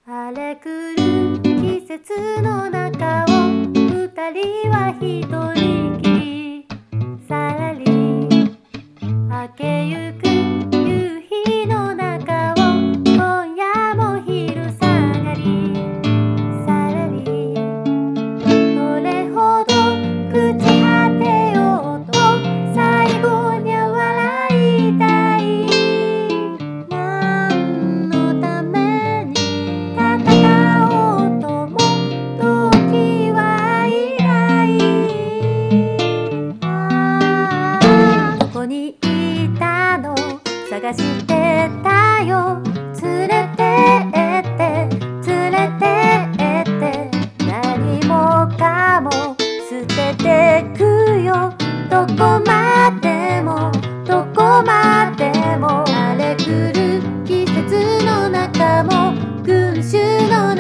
荒れくる季節の中を二人は一人きりさらり明けゆく夕日の中を今夜も昼下がりさらりどれほど朽ち果てようと最後には笑いたい何のために戦おうとも時はいないどこにいたの探してたよ連れてって連れてって何もかも捨ててくよどこまでもどこまでも荒れくる季節の中も群衆の